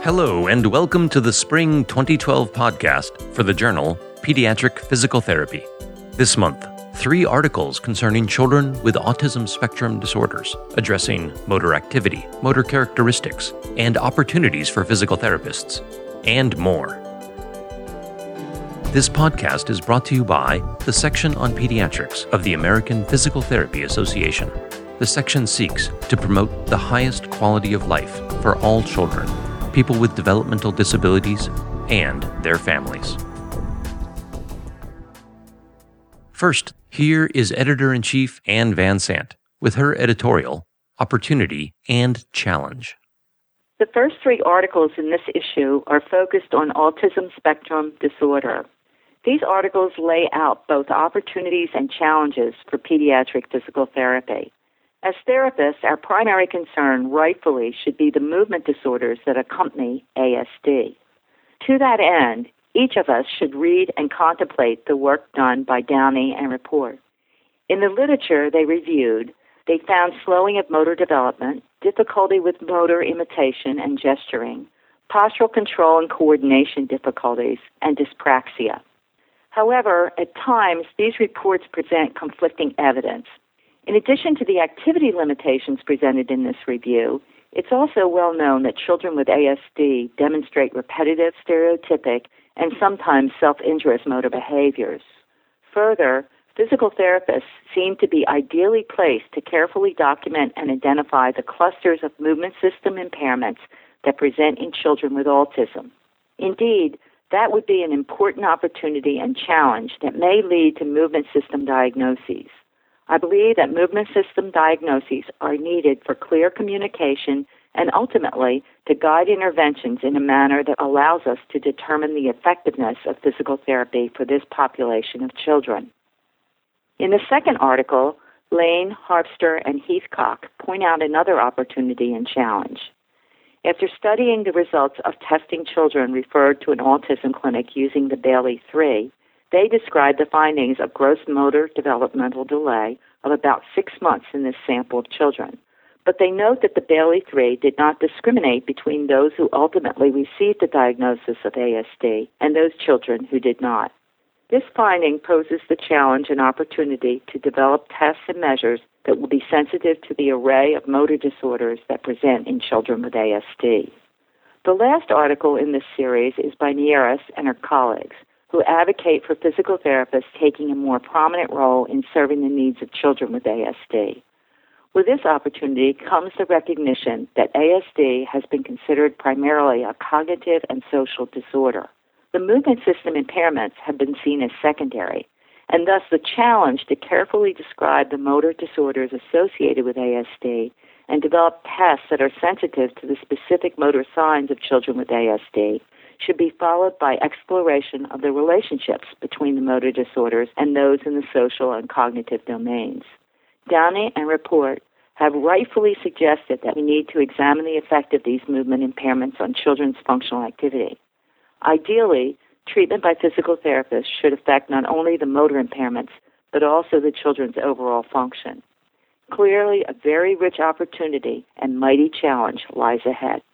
Hello, and welcome to the Spring 2012 podcast for the journal Pediatric Physical Therapy. This month, 3 articles concerning children with autism spectrum disorders, addressing motor activity, motor characteristics, and opportunities for physical therapists, and more. This podcast is brought to you by the section on pediatrics of the American Physical Therapy Association. The section seeks to promote the highest quality of life for all children, people with developmental disabilities, and their families. First, here is Editor-in-Chief Anne Van Sant with her editorial, Opportunity and Challenge. The first 3 articles in this issue are focused on autism spectrum disorder. These articles lay out both opportunities and challenges for pediatric physical therapy. As therapists, our primary concern, rightfully, should be the movement disorders that accompany ASD. To that end, each of us should read and contemplate the work done by Downey and Report. In the literature they reviewed, they found slowing of motor development, difficulty with motor imitation and gesturing, postural control and coordination difficulties, and dyspraxia. However, at times, these reports present conflicting evidence. In addition to the activity limitations presented in this review, it's also well known that children with ASD demonstrate repetitive, stereotypic, and sometimes self-injurious motor behaviors. Further, physical therapists seem to be ideally placed to carefully document and identify the clusters of movement system impairments that present in children with autism. Indeed, that would be an important opportunity and challenge that may lead to movement system diagnoses. I believe that movement system diagnoses are needed for clear communication and ultimately to guide interventions in a manner that allows us to determine the effectiveness of physical therapy for this population of children. In the second article, Lane, Harpster, and Heathcock point out another opportunity and challenge. After studying the results of testing children referred to an autism clinic using the Bayley-3, they described the findings of gross motor developmental delay of about 6 months in this sample of children. But they note that the Bayley-3 did not discriminate between those who ultimately received the diagnosis of ASD and those children who did not. This finding poses the challenge and opportunity to develop tests and measures that will be sensitive to the array of motor disorders that present in children with ASD. The last article in this series is by Nieres and her colleagues, who advocate for physical therapists taking a more prominent role in serving the needs of children with ASD. With this opportunity comes the recognition that ASD has been considered primarily a cognitive and social disorder. The movement system impairments have been seen as secondary, and thus the challenge to carefully describe the motor disorders associated with ASD and develop tests that are sensitive to the specific motor signs of children with ASD should be followed by exploration of the relationships between the motor disorders and those in the social and cognitive domains. Downey and Report have rightfully suggested that we need to examine the effect of these movement impairments on children's functional activity. Ideally, treatment by physical therapists should affect not only the motor impairments, but also the children's overall function. Clearly, a very rich opportunity and mighty challenge lies ahead.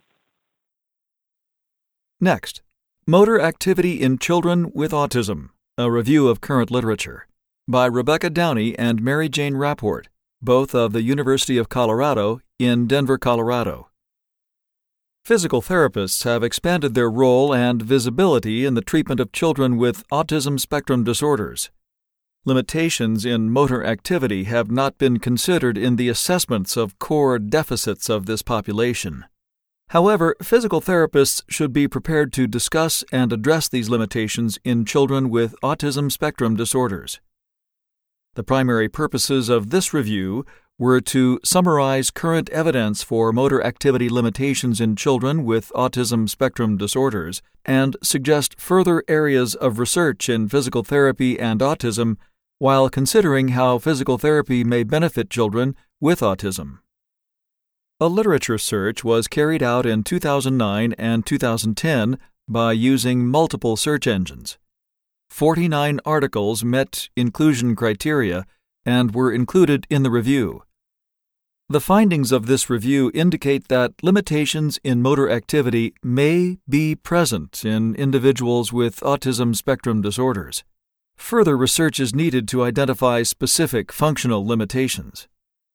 Next, Motor Activity in Children with Autism, a review of current literature, by Rebecca Downey and Mary Jane Rapport, both of the University of Colorado in Denver, Colorado. Physical therapists have expanded their role and visibility in the treatment of children with autism spectrum disorders. Limitations in motor activity have not been considered in the assessments of core deficits of this population. However, physical therapists should be prepared to discuss and address these limitations in children with autism spectrum disorders. The primary purposes of this review were to summarize current evidence for motor activity limitations in children with autism spectrum disorders and suggest further areas of research in physical therapy and autism while considering how physical therapy may benefit children with autism. A literature search was carried out in 2009 and 2010 by using multiple search engines. 49 articles met inclusion criteria and were included in the review. The findings of this review indicate that limitations in motor activity may be present in individuals with autism spectrum disorders. Further research is needed to identify specific functional limitations.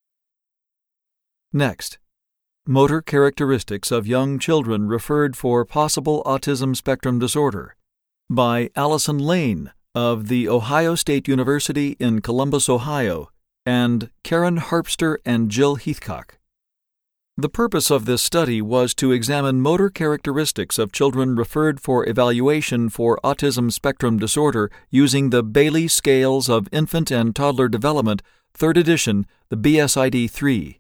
Next, motor characteristics of young children referred for possible autism spectrum disorder by Allison Lane of The Ohio State University in Columbus, Ohio, and Karen Harpster and Jill Heathcock. The purpose of this study was to examine motor characteristics of children referred for evaluation for autism spectrum disorder using the Bayley Scales of Infant and Toddler Development, 3rd edition, the BSID-3.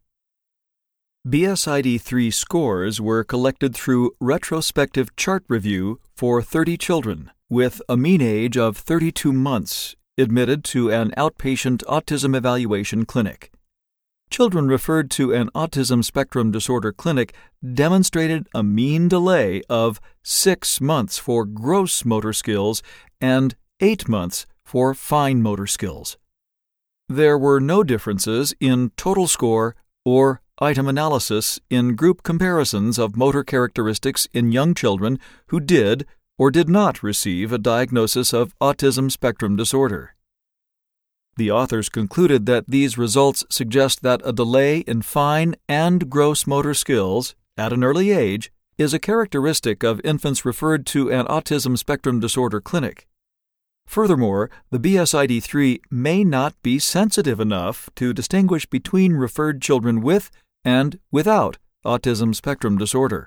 BSID-3 scores were collected through retrospective chart review for 30 children with a mean age of 32 months admitted to an outpatient autism evaluation clinic. Children referred to an autism spectrum disorder clinic demonstrated a mean delay of 6 months for gross motor skills and 8 months for fine motor skills. There were no differences in total score or item analysis in group comparisons of motor characteristics in young children who did or did not receive a diagnosis of autism spectrum disorder. The authors concluded that these results suggest that a delay in fine and gross motor skills at an early age is a characteristic of infants referred to an autism spectrum disorder clinic. Furthermore, the BSID-3 may not be sensitive enough to distinguish between referred children with and without autism spectrum disorder.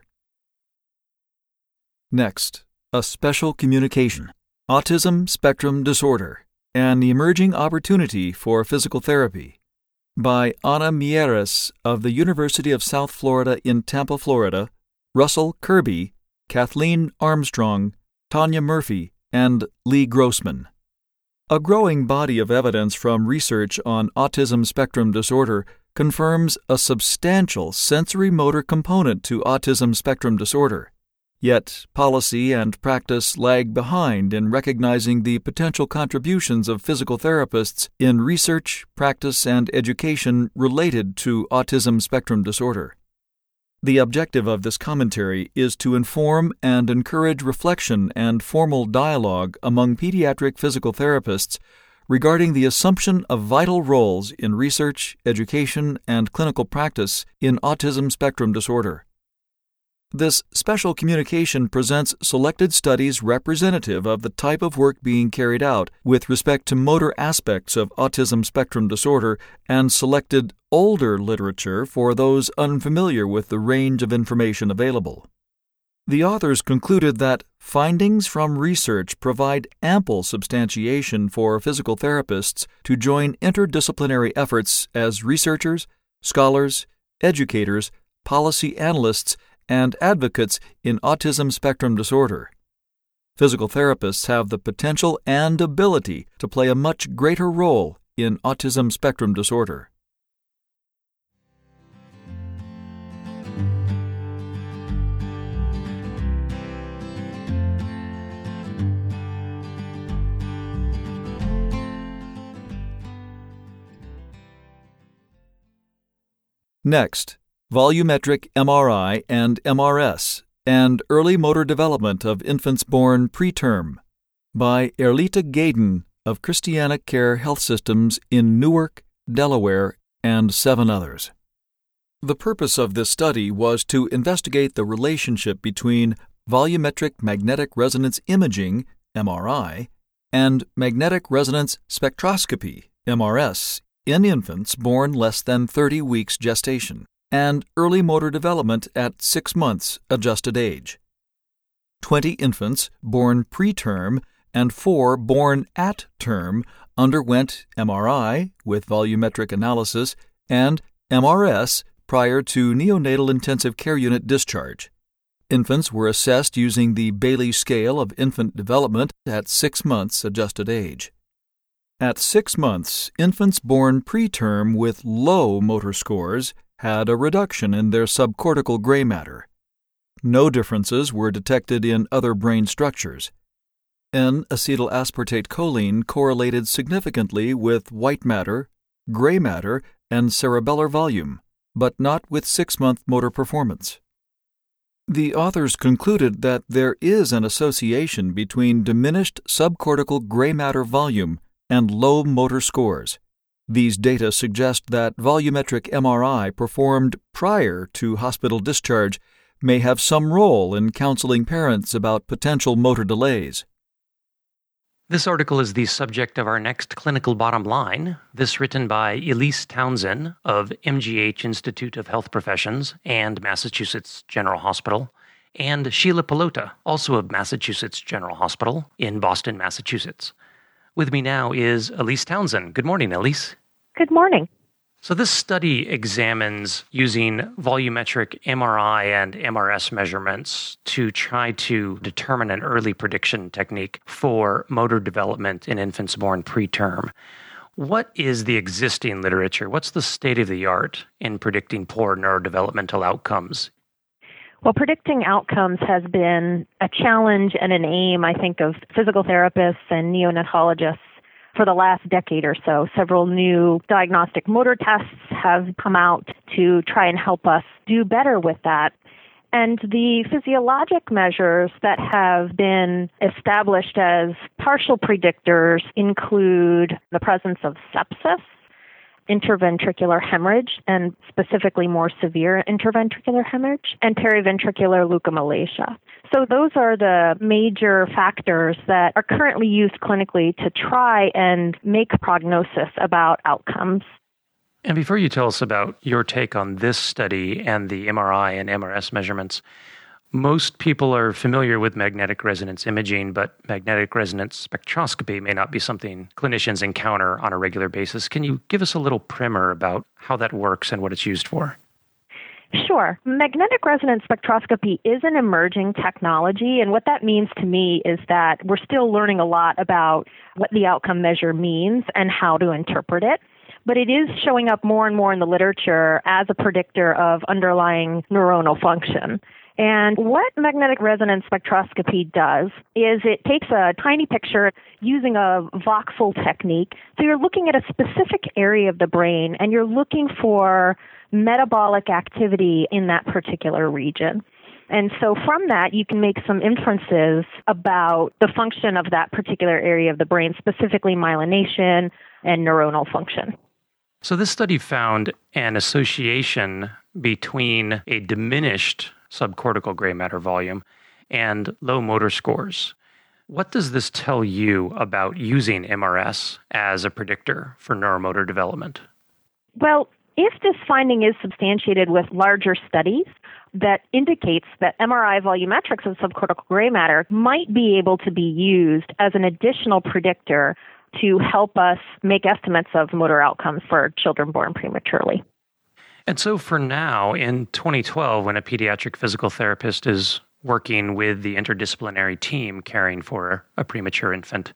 Next, a special communication, autism spectrum disorder, an emerging opportunity for physical therapy, by Ana Mieres of the University of South Florida in Tampa, Florida, Russell Kirby, Kathleen Armstrong, Tanya Murphy, and Lee Grossman. A growing body of evidence from research on autism spectrum disorder confirms a substantial sensory motor component to autism spectrum disorder. Yet, policy and practice lag behind in recognizing the potential contributions of physical therapists in research, practice, and education related to autism spectrum disorder. The objective of this commentary is to inform and encourage reflection and formal dialogue among pediatric physical therapists regarding the assumption of vital roles in research, education, and clinical practice in autism spectrum disorder. This special communication presents selected studies representative of the type of work being carried out with respect to motor aspects of autism spectrum disorder and selected older literature for those unfamiliar with the range of information available. The authors concluded that findings from research provide ample substantiation for physical therapists to join interdisciplinary efforts as researchers, scholars, educators, policy analysts, and advocates in autism spectrum disorder. Physical therapists have the potential and ability to play a much greater role in autism spectrum disorder. Next, volumetric MRI and MRS, and early motor development of infants born preterm, by Erlita Gaydon of Christiana Care Health Systems in Newark, Delaware, and 7 others. The purpose of this study was to investigate the relationship between volumetric magnetic resonance imaging, MRI, and magnetic resonance spectroscopy, MRS, in infants born less than 30 weeks gestation, and early motor development at 6 months adjusted age. 20 infants born preterm and 4 born at term underwent MRI with volumetric analysis and MRS prior to neonatal intensive care unit discharge. Infants were assessed using the Bayley Scale of Infant Development at 6 months adjusted age. At 6 months, infants born preterm with low motor scores had a reduction in their subcortical gray matter. No differences were detected in other brain structures. N-acetyl-aspartate choline correlated significantly with white matter, gray matter, and cerebellar volume, but not with 6-month motor performance. The authors concluded that there is an association between diminished subcortical gray matter volume and low motor scores. These data suggest that volumetric MRI performed prior to hospital discharge may have some role in counseling parents about potential motor delays. This article is the subject of our next Clinical Bottom Line, this written by Elise Townsend of MGH Institute of Health Professions and Massachusetts General Hospital, and Sheila Pelota, also of Massachusetts General Hospital in Boston, Massachusetts. With me now is Elise Townsend. Good morning, Elise. Good morning. So this study examines using volumetric MRI and MRS measurements to try to determine an early prediction technique for motor development in infants born preterm. What is the existing literature? What's the state of the art in predicting poor neurodevelopmental outcomes? Well, predicting outcomes has been a challenge and an aim, I think, of physical therapists and neonatologists for the last decade or so. Several new diagnostic motor tests have come out to try and help us do better with that. And the physiologic measures that have been established as partial predictors include the presence of sepsis, interventricular hemorrhage, and specifically more severe interventricular hemorrhage, and periventricular leukomalacia. So those are the major factors that are currently used clinically to try and make a prognosis about outcomes. And before you tell us about your take on this study and the MRI and MRS measurements, most people are familiar with magnetic resonance imaging, but magnetic resonance spectroscopy may not be something clinicians encounter on a regular basis. Can you give us a little primer about how that works and what it's used for? Sure. Magnetic resonance spectroscopy is an emerging technology, and what that means to me is that we're still learning a lot about what the outcome measure means and how to interpret it. But it is showing up more and more in the literature as a predictor of underlying neuronal function. And what magnetic resonance spectroscopy does is it takes a tiny picture using a voxel technique. So you're looking at a specific area of the brain, and you're looking for metabolic activity in that particular region. And so from that, you can make some inferences about the function of that particular area of the brain, specifically myelination and neuronal function. So this study found an association between a diminished subcortical gray matter volume and low motor scores. What does this tell you about using MRS as a predictor for neuromotor development? Well, if this finding is substantiated with larger studies, that indicates that MRI volumetrics of subcortical gray matter might be able to be used as an additional predictor to help us make estimates of motor outcomes for children born prematurely. And so for now, in 2012, when a pediatric physical therapist is working with the interdisciplinary team caring for a premature infant,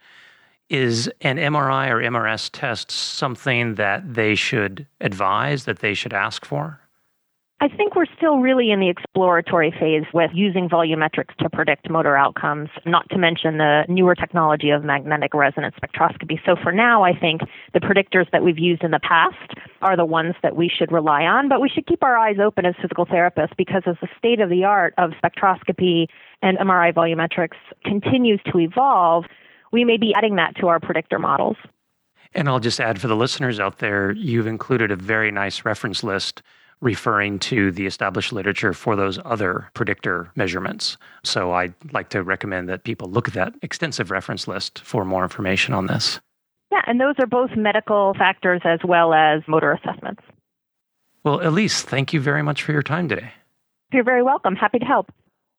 is an MRI or MRS test something that they should advise, that they should ask for? I think we're still really in the exploratory phase with using volumetrics to predict motor outcomes, not to mention the newer technology of magnetic resonance spectroscopy. So for now, I think the predictors that we've used in the past are the ones that we should rely on, but we should keep our eyes open as physical therapists because as the state of the art of spectroscopy and MRI volumetrics continues to evolve, we may be adding that to our predictor models. And I'll just add for the listeners out there, you've included a very nice reference list referring to the established literature for those other predictor measurements. So I'd like to recommend that people look at that extensive reference list for more information on this. Yeah, and those are both medical factors as well as motor assessments. Well, Elise, thank you very much for your time today. You're very welcome. Happy to help.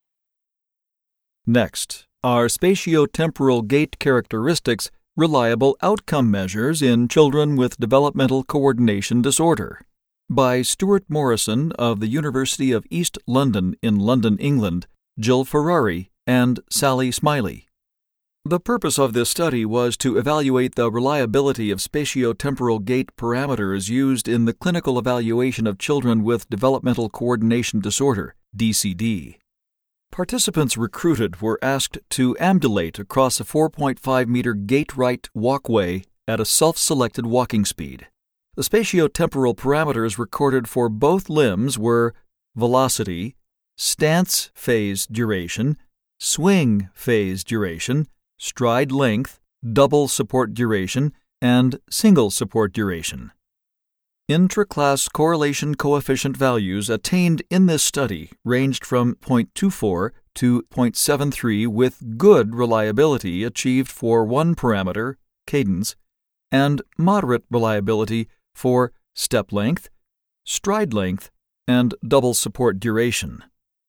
Next, are spatiotemporal gait characteristics reliable outcome measures in children with developmental coordination disorder? By Stuart Morrison of the University of East London in London, England, Jill Ferrari, and Sally Smiley. The purpose of this study was to evaluate the reliability of spatiotemporal gait parameters used in the clinical evaluation of children with developmental coordination disorder, DCD. Participants recruited were asked to ambulate across a 4.5-meter gait-right walkway at a self-selected walking speed. The spatiotemporal parameters recorded for both limbs were velocity, stance phase duration, swing phase duration, stride length, double support duration, and single support duration. Intra-class correlation coefficient values attained in this study ranged from 0.24 to 0.73 with good reliability achieved for one parameter, cadence, and moderate reliability for step length, stride length, and double support duration.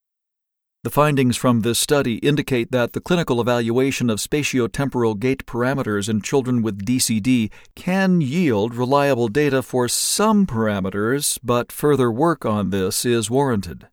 The findings from this study indicate that the clinical evaluation of spatiotemporal gait parameters in children with DCD can yield reliable data for some parameters, but further work on this is warranted.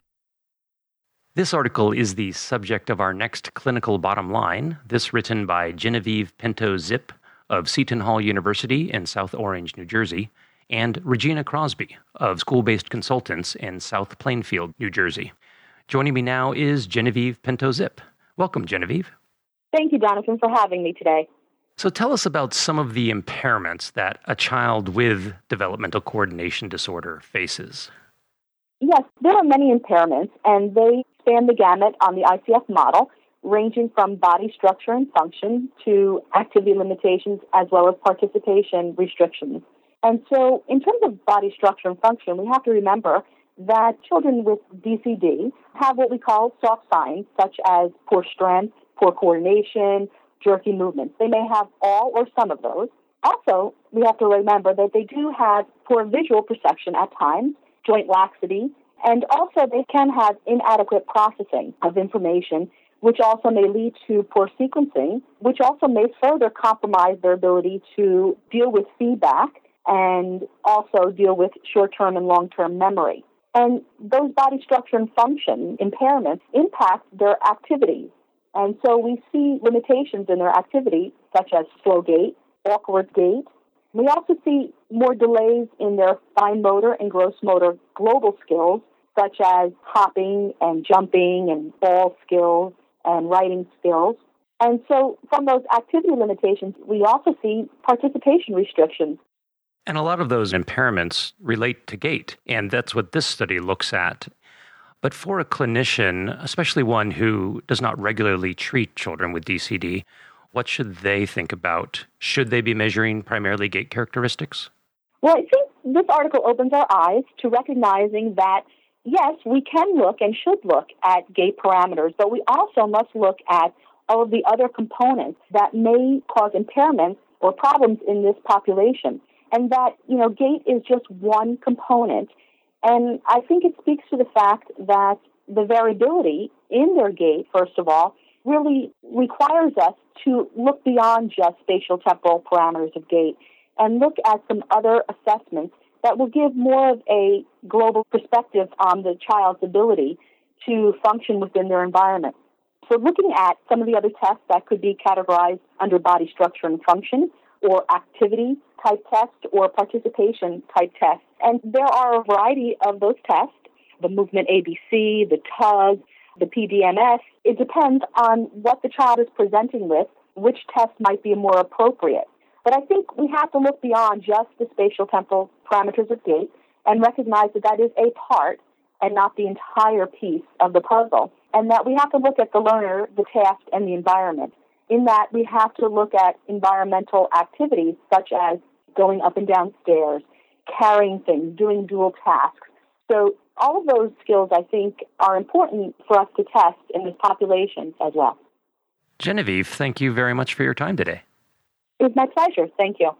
This article is the subject of our next clinical bottom line, this written by Genevieve Pinto-Zip of Seton Hall University in South Orange, New Jersey, and Regina Crosby of School-Based Consultants in South Plainfield, New Jersey. Joining me now is Genevieve Pinto-Zip. Welcome, Genevieve. Thank you, Jonathan, for having me today. So tell us about some of the impairments that a child with developmental coordination disorder faces. Yes, there are many impairments, and they span the gamut on the ICF model, ranging from body structure and function to activity limitations as well as participation restrictions. And so in terms of body structure and function, we have to remember that children with DCD have what we call soft signs, such as poor strength, poor coordination, jerky movements. They may have all or some of those. Also, we have to remember that they do have poor visual perception at times, joint laxity, and also they can have inadequate processing of information, which also may lead to poor sequencing, which also may further compromise their ability to deal with feedback and also deal with short-term and long-term memory. And those body structure and function impairments impact their activities. And so we see limitations in their activity, such as slow gait, awkward gait. We also see more delays in their fine motor and gross motor global skills, such as hopping and jumping and ball skills and writing skills. And so from those activity limitations, we also see participation restrictions. And a lot of those impairments relate to gait, and that's what this study looks at. But for a clinician, especially one who does not regularly treat children with DCD, what should they think about? Should they be measuring primarily gait characteristics? Well, I think this article opens our eyes to recognizing that, yes, we can look and should look at gait parameters, but we also must look at all of the other components that may cause impairments or problems in this population. And that, gait is just one component. And I think it speaks to the fact that the variability in their gait, first of all, really requires us to look beyond just spatiotemporal parameters of gait and look at some other assessments that will give more of a global perspective on the child's ability to function within their environment. So looking at some of the other tests that could be categorized under body structure and function, or activity type test, or participation type test. And there are a variety of those tests, the movement ABC, the TUG, the PDMS. It depends on what the child is presenting with, which test might be more appropriate. But I think we have to look beyond just the spatiotemporal parameters of gait and recognize that that is a part and not the entire piece of the puzzle, and that we have to look at the learner, the task, and the environment. In that, we have to look at environmental activities such as going up and down stairs, carrying things, doing dual tasks. So all of those skills, I think, are important for us to test in this population as well. Genevieve, thank you very much for your time today. It was my pleasure. Thank you.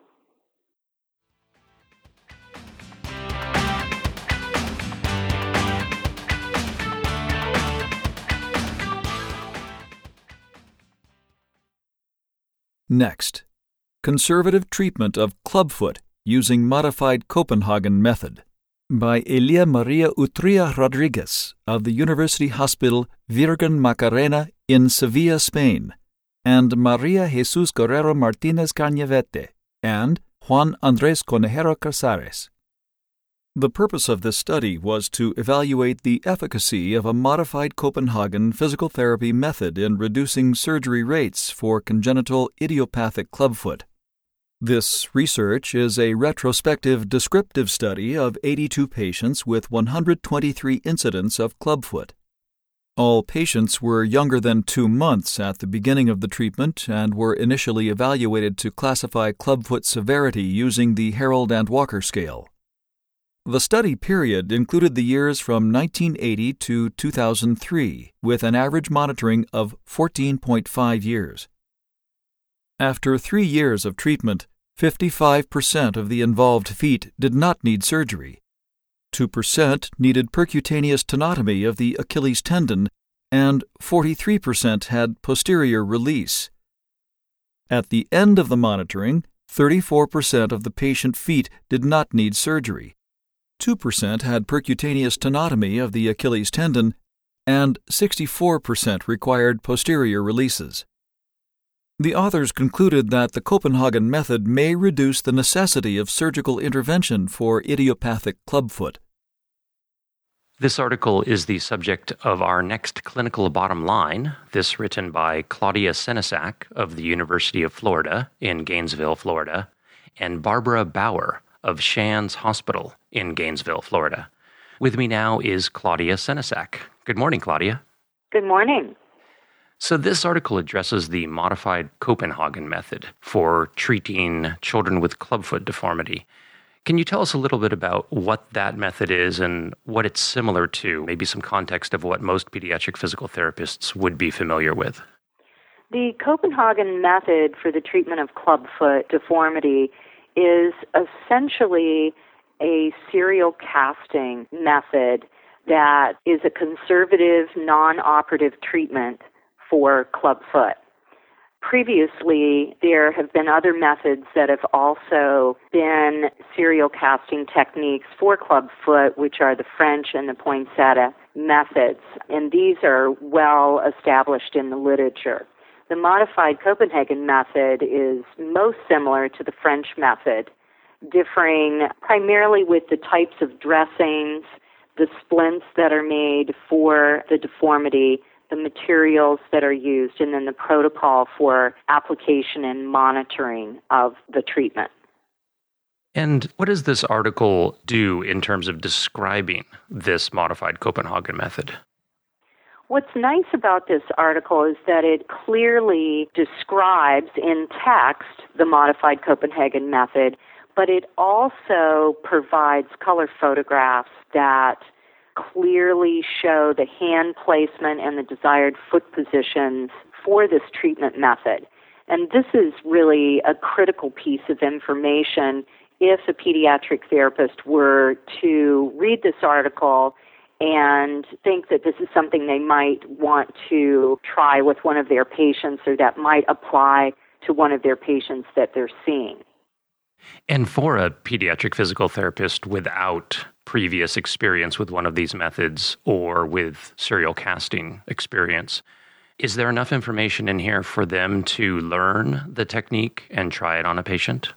Next, conservative treatment of clubfoot using modified Copenhagen method by Elia Maria Utria Rodriguez of the University Hospital Virgen Macarena in Sevilla, Spain, and Maria Jesus Guerrero Martinez Cañavete and Juan Andrés Conejero Casares. The purpose of this study was to evaluate the efficacy of a modified Copenhagen physical therapy method in reducing surgery rates for congenital idiopathic clubfoot. This research is a retrospective descriptive study of 82 patients with 123 incidents of clubfoot. All patients were younger than 2 months at the beginning of the treatment and were initially evaluated to classify clubfoot severity using the Harold and Walker scale. The study period included the years from 1980 to 2003, with an average monitoring of 14.5 years. After 3 years of treatment, 55% of the involved feet did not need surgery. 2% needed percutaneous tenotomy of the Achilles tendon, and 43% had posterior release. At the end of the monitoring, 34% of the patient feet did not need surgery. 2% had percutaneous tenotomy of the Achilles tendon, and 64% required posterior releases. The authors concluded that the Copenhagen method may reduce the necessity of surgical intervention for idiopathic clubfoot. This article is the subject of our next clinical bottom line, this written by Claudia Senesac of the University of Florida in Gainesville, Florida, and Barbara Bauer of Shands Hospital in Gainesville, Florida. With me now is Claudia Senesac. Good morning, Claudia. Good morning. So this article addresses the modified Copenhagen method for treating children with clubfoot deformity. Can you tell us a little bit about what that method is and what it's similar to, maybe some context of what most pediatric physical therapists would be familiar with? The Copenhagen method for the treatment of clubfoot deformity is essentially a serial casting method that is a conservative, non-operative treatment for clubfoot. Previously, there have been other methods that have also been serial casting techniques for clubfoot, which are the French and the poinsettia methods, and these are well established in the literature. The modified Copenhagen method is most similar to the French method, differing primarily with the types of dressings, the splints that are made for the deformity, the materials that are used, and then the protocol for application and monitoring of the treatment. And what does this article do in terms of describing this modified Copenhagen method? What's nice about this article is that it clearly describes in text the modified Copenhagen method, but it also provides color photographs that clearly show the hand placement and the desired foot positions for this treatment method. And this is really a critical piece of information if a pediatric therapist were to read this article and think that this is something they might want to try with one of their patients or that might apply to one of their patients that they're seeing. And for a pediatric physical therapist without previous experience with one of these methods or with serial casting experience, is there enough information in here for them to learn the technique and try it on a patient?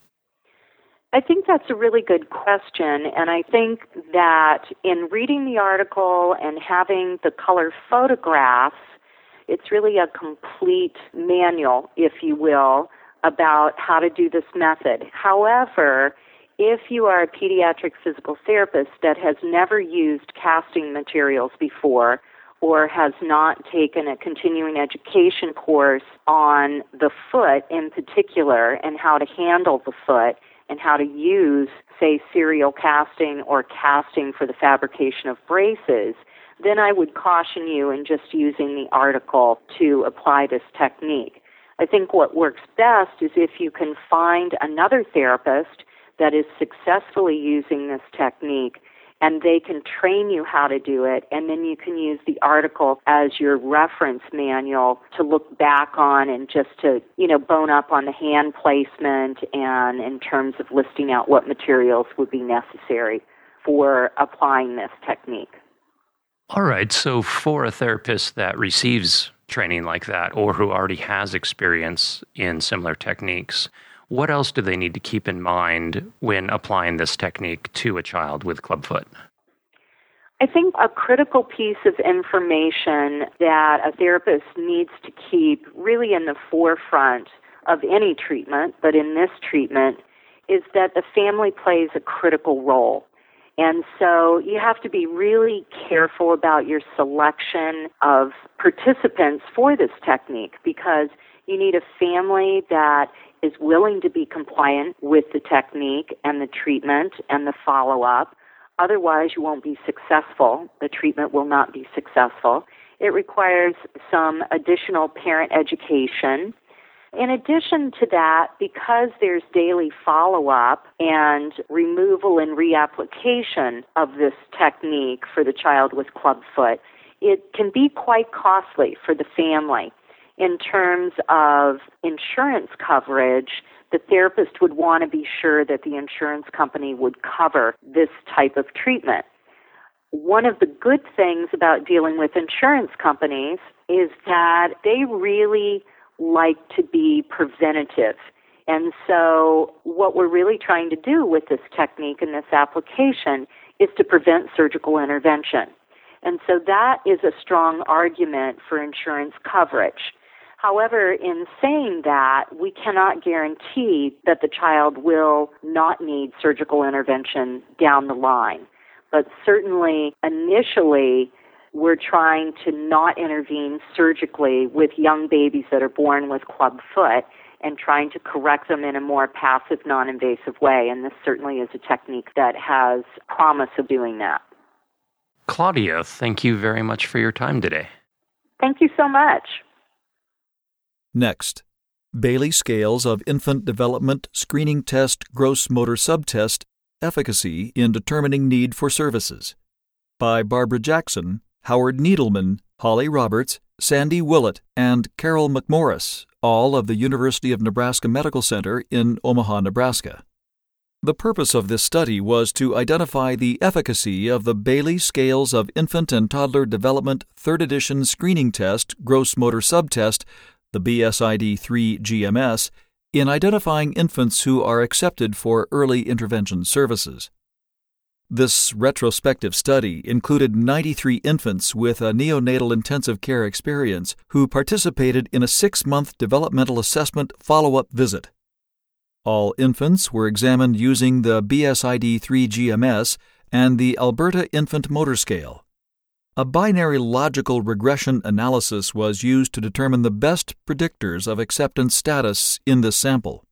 I think that's a really good question, and I think that in reading the article and having the color photographs, it's really a complete manual, if you will, about how to do this method. However, if you are a pediatric physical therapist that has never used casting materials before or has not taken a continuing education course on the foot in particular and how to handle the foot and how to use, say, serial casting or casting for the fabrication of braces, then I would caution you in just using the article to apply this technique. I think what works best is if you can find another therapist that is successfully using this technique and they can train you how to do it, and then you can use the article as your reference manual to look back on and just to, bone up on the hand placement and in terms of listing out what materials would be necessary for applying this technique. All right, so for a therapist that receives training like that or who already has experience in similar techniques, what else do they need to keep in mind when applying this technique to a child with clubfoot? I think a critical piece of information that a therapist needs to keep really in the forefront of any treatment, but in this treatment, is that the family plays a critical role. And so you have to be really careful about your selection of participants for this technique, because you need a family that is willing to be compliant with the technique and the treatment and the follow-up. Otherwise, you won't be successful. The treatment will not be successful. It requires some additional parent education. In addition to that, because there's daily follow-up and removal and reapplication of this technique for the child with clubfoot, it can be quite costly for the family. In terms of insurance coverage, the therapist would want to be sure that the insurance company would cover this type of treatment. One of the good things about dealing with insurance companies is that they really like to be preventative. And so what we're really trying to do with this technique and this application is to prevent surgical intervention. And so that is a strong argument for insurance coverage. However, in saying that, we cannot guarantee that the child will not need surgical intervention down the line. But certainly, initially, we're trying to not intervene surgically with young babies that are born with clubfoot and trying to correct them in a more passive, non-invasive way. And this certainly is a technique that has promise of doing that. Claudia, thank you very much for your time today. Thank you so much. Next, Bayley Scales of Infant Development Screening Test Gross Motor Subtest Efficacy in Determining Need for Services by Barbara Jackson, Howard Needleman, Holly Roberts, Sandy Willett, and Carol McMorris, all of the University of Nebraska Medical Center in Omaha, Nebraska. The purpose of this study was to identify the efficacy of the Bayley Scales of Infant and Toddler Development 3rd Edition Screening Test Gross Motor Subtest, the BSID-3 GMS, in identifying infants who are accepted for early intervention services. This retrospective study included 93 infants with a neonatal intensive care experience who participated in a 6-month developmental assessment follow-up visit. All infants were examined using the BSID-3 GMS and the Alberta Infant Motor Scale. A binary logical regression analysis was used to determine the best predictors of acceptance status in this sample.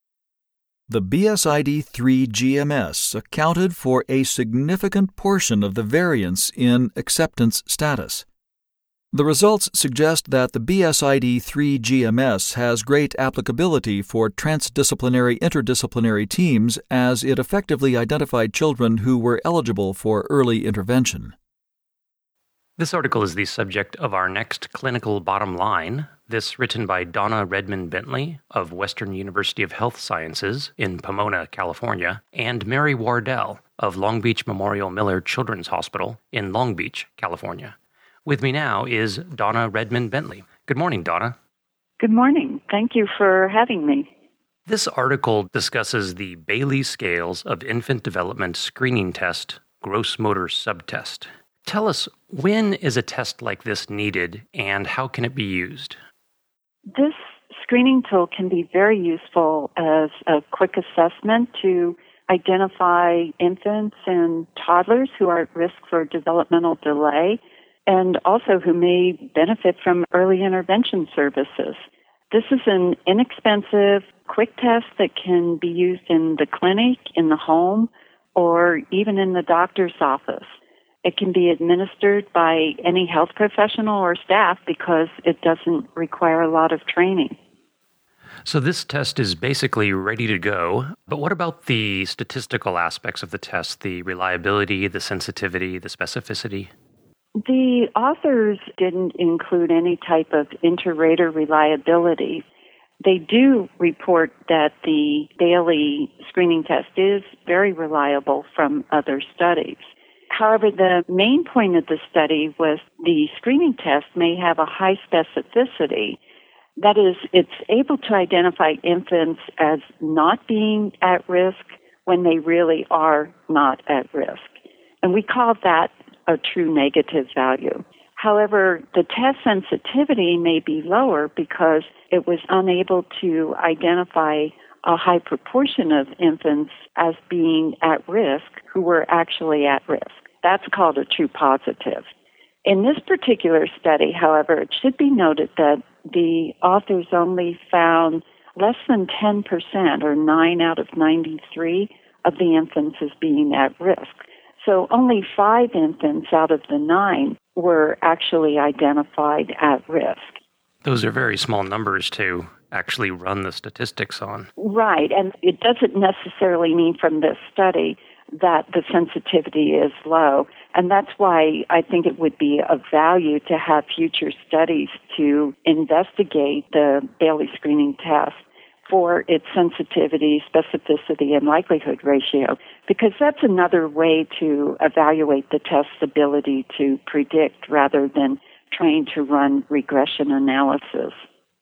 The BSID-3 GMS accounted for a significant portion of the variance in acceptance status. The results suggest that the BSID-3 GMS has great applicability for transdisciplinary interdisciplinary teams as it effectively identified children who were eligible for early intervention. This article is the subject of our next clinical bottom line, this written by Donna Redmond Bentley of Western University of Health Sciences in Pomona, California, and Mary Wardell of Long Beach Memorial Miller Children's Hospital in Long Beach, California. With me now is Donna Redmond Bentley. Good morning, Donna. Good morning. Thank you for having me. This article discusses the Bayley Scales of Infant Development Screening Test Gross Motor Subtest. Tell us, when is a test like this needed and how can it be used? This screening tool can be very useful as a quick assessment to identify infants and toddlers who are at risk for developmental delay and also who may benefit from early intervention services. This is an inexpensive, quick test that can be used in the clinic, in the home, or even in the doctor's office. It can be administered by any health professional or staff because it doesn't require a lot of training. So this test is basically ready to go, but what about the statistical aspects of the test, the reliability, the sensitivity, the specificity? The authors didn't include any type of inter-rater reliability. They do report that the Bayley screening test is very reliable from other studies. However, the main point of the study was the screening test may have a high specificity. That is, it's able to identify infants as not being at risk when they really are not at risk. And we call that a true negative value. However, the test sensitivity may be lower because it was unable to identify a high proportion of infants as being at risk who were actually at risk. That's called a true positive. In this particular study, however, it should be noted that the authors only found less than 10%, or 9 out of 93, of the infants as being at risk. So only 5 infants out of the 9 were actually identified at risk. Those are very small numbers to actually run the statistics on. Right, and it doesn't necessarily mean from this study that the sensitivity is low. And that's why I think it would be of value to have future studies to investigate the Bailey screening test for its sensitivity, specificity, and likelihood ratio, because that's another way to evaluate the test's ability to predict rather than trying to run regression analysis.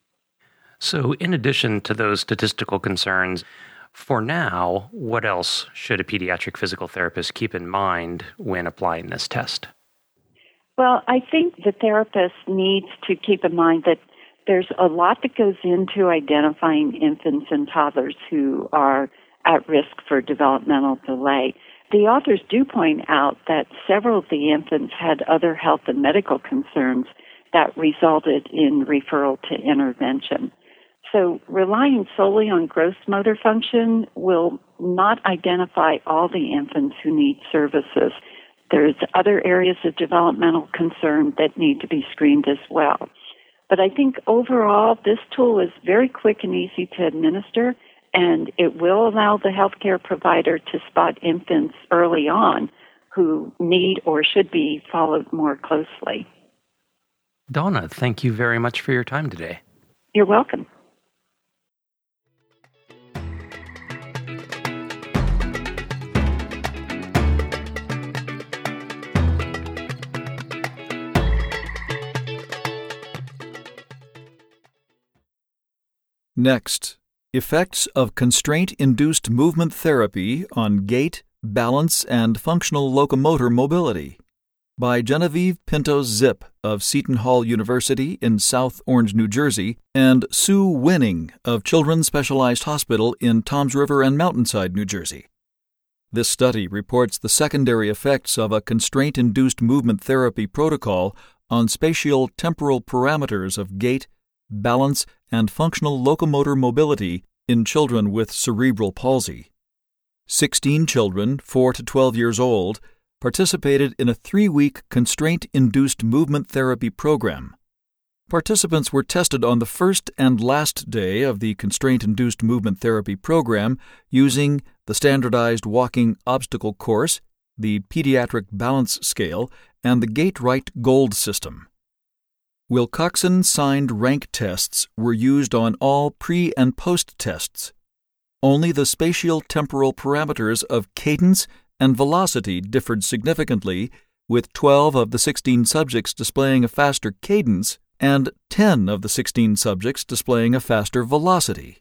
So in addition to those statistical concerns, for now, what else should a pediatric physical therapist keep in mind when applying this test? Well, I think the therapist needs to keep in mind that there's a lot that goes into identifying infants and toddlers who are at risk for developmental delay. The authors do point out that several of the infants had other health and medical concerns that resulted in referral to intervention. So relying solely on gross motor function will not identify all the infants who need services. There's other areas of developmental concern that need to be screened as well. But I think overall, this tool is very quick and easy to administer, and it will allow the healthcare provider to spot infants early on who need or should be followed more closely. Donna, thank you very much for your time today. You're welcome. Next, effects of constraint-induced movement therapy on gait, balance, and functional locomotor mobility by Genevieve Pinto-Zip of Seton Hall University in South Orange, New Jersey, and Sue Winning of Children's Specialized Hospital in Toms River and Mountainside, New Jersey. This study reports the secondary effects of a constraint-induced movement therapy protocol on spatial temporal parameters of gait, balance, and functional locomotor mobility in children with cerebral palsy. 16 children, 4 to 12 years old, participated in a 3-week constraint-induced movement therapy program. Participants were tested on the first and last day of the constraint-induced movement therapy program using the standardized walking obstacle course, the pediatric balance scale, and the Gait-Right Gold system. Wilcoxon-signed rank tests were used on all pre- and post-tests. Only the spatial temporal parameters of cadence and velocity differed significantly, with 12 of the 16 subjects displaying a faster cadence and 10 of the 16 subjects displaying a faster velocity.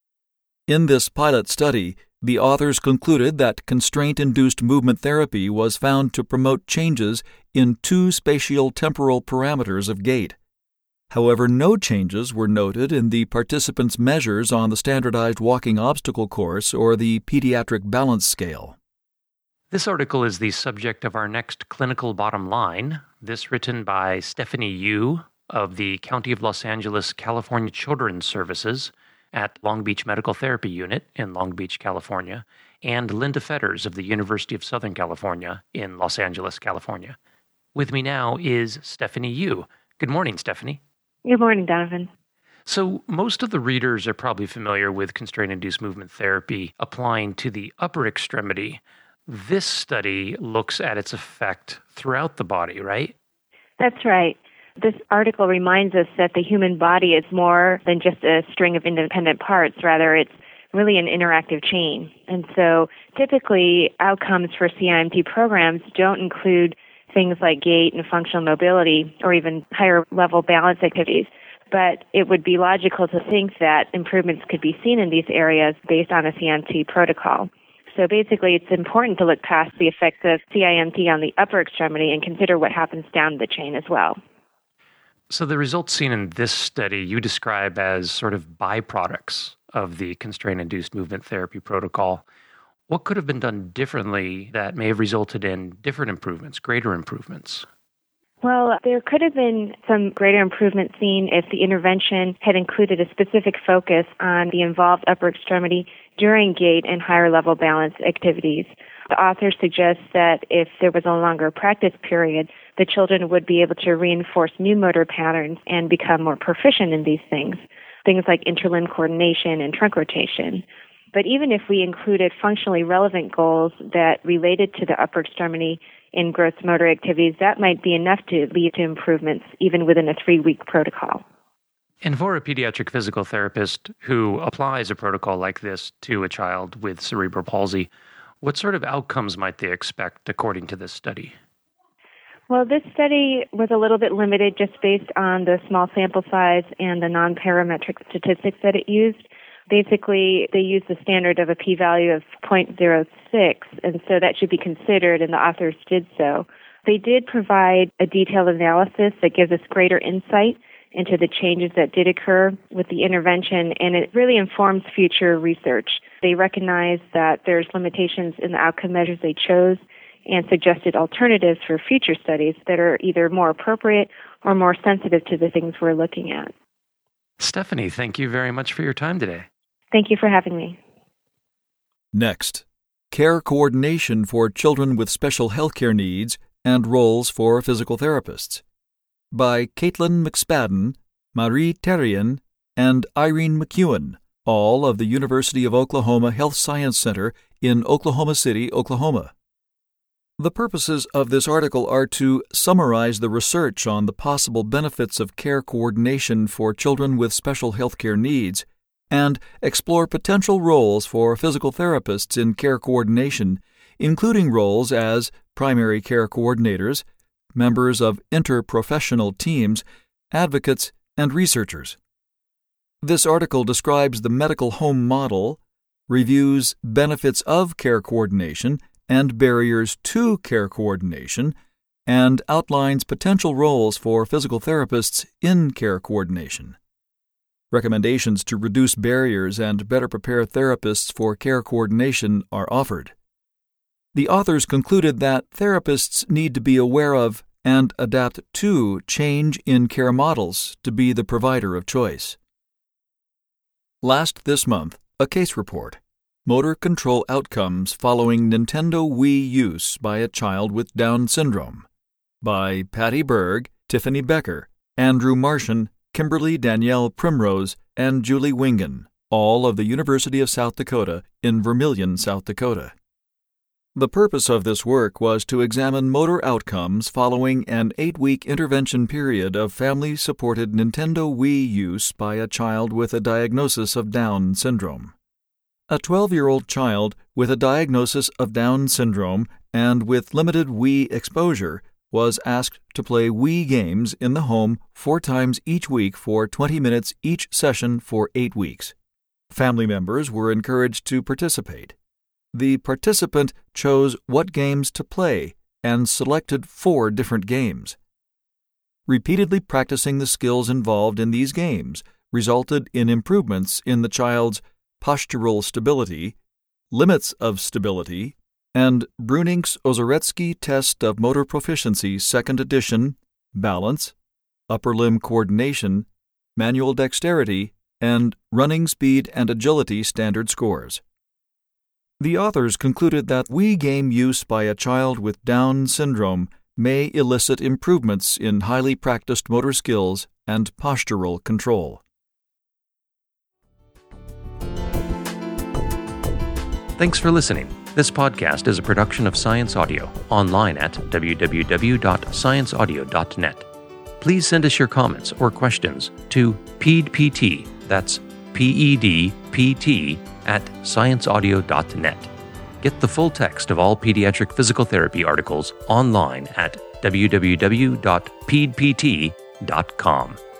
In this pilot study, the authors concluded that constraint-induced movement therapy was found to promote changes in 2 spatial temporal parameters of gait. However, no changes were noted in the participants' measures on the standardized walking obstacle course or the pediatric balance scale. This article is the subject of our next clinical bottom line, this written by Stephanie Yu of the County of Los Angeles, California Children's Services at Long Beach Medical Therapy Unit in Long Beach, California, and Linda Fetters of the University of Southern California in Los Angeles, California. With me now is Stephanie Yu. Good morning, Stephanie. Good morning, Donovan. So most of the readers are probably familiar with constraint-induced movement therapy applying to the upper extremity. This study looks at its effect throughout the body, right? That's right. This article reminds us that the human body is more than just a string of independent parts. Rather, it's really an interactive chain. And so typically, outcomes for CIMT programs don't include things like gait and functional mobility or even higher level balance activities. But it would be logical to think that improvements could be seen in these areas based on a CIMT protocol. So basically, it's important to look past the effects of CIMT on the upper extremity and consider what happens down the chain as well. So the results seen in this study you describe as sort of byproducts of the constraint-induced movement therapy protocol. What could have been done differently that may have resulted in different improvements, greater improvements? Well, there could have been some greater improvement seen if the intervention had included a specific focus on the involved upper extremity during gait and higher level balance activities. The author suggests that if there was a longer practice period, the children would be able to reinforce new motor patterns and become more proficient in these things like interlimb coordination and trunk rotation. But even if we included functionally relevant goals that related to the upper extremity in gross motor activities, that might be enough to lead to improvements even within a 3-week protocol. And for a pediatric physical therapist who applies a protocol like this to a child with cerebral palsy, what sort of outcomes might they expect according to this study? Well, this study was a little bit limited just based on the small sample size and the non-parametric statistics that it used. Basically, they used the standard of a p-value of 0.06, and so that should be considered, and the authors did so. They did provide a detailed analysis that gives us greater insight into the changes that did occur with the intervention, and it really informs future research. They recognize that there's limitations in the outcome measures they chose and suggested alternatives for future studies that are either more appropriate or more sensitive to the things we're looking at. Stephanie, thank you very much for your time today. Thank you for having me. Next, care coordination for children with special healthcare needs and roles for physical therapists, by Caitlin McSpadden, Marie Terrien, and Irene McEwen, all of the University of Oklahoma Health Science Center in Oklahoma City, Oklahoma. The purposes of this article are to summarize the research on the possible benefits of care coordination for children with special healthcare needs and explore potential roles for physical therapists in care coordination, including roles as primary care coordinators, members of interprofessional teams, advocates, and researchers. This article describes the medical home model, reviews benefits of care coordination and barriers to care coordination, and outlines potential roles for physical therapists in care coordination. Recommendations to reduce barriers and better prepare therapists for care coordination are offered. The authors concluded that therapists need to be aware of and adapt to change in care models to be the provider of choice. Last this month, a case report. Motor control outcomes following Nintendo Wii use by a child with Down syndrome, by Patty Berg, Tiffany Becker, Andrew Martian, Kimberly Danielle Primrose, and Julie Wingen, all of the University of South Dakota in Vermillion, South Dakota. The purpose of this work was to examine motor outcomes following an 8-week intervention period of family-supported Nintendo Wii use by a child with a diagnosis of Down syndrome. A 12-year-old child with a diagnosis of Down syndrome and with limited Wii exposure was asked to play Wii games in the home 4 times each week for 20 minutes each session for 8 weeks. Family members were encouraged to participate. The participant chose what games to play and selected 4 different games. Repeatedly practicing the skills involved in these games resulted in improvements in the child's postural stability, limits of stability, and Brunink's-Ozoretsky Test of Motor Proficiency 2nd Edition, balance, upper limb coordination, manual dexterity, and running speed and agility standard scores. The authors concluded that Wii game use by a child with Down syndrome may elicit improvements in highly practiced motor skills and postural control. Thanks for listening. This podcast is a production of Science Audio, online at www.scienceaudio.net. Please send us your comments or questions to PEDPT, that's PEDPT, at scienceaudio.net. Get the full text of all pediatric physical therapy articles online at www.pedpt.com.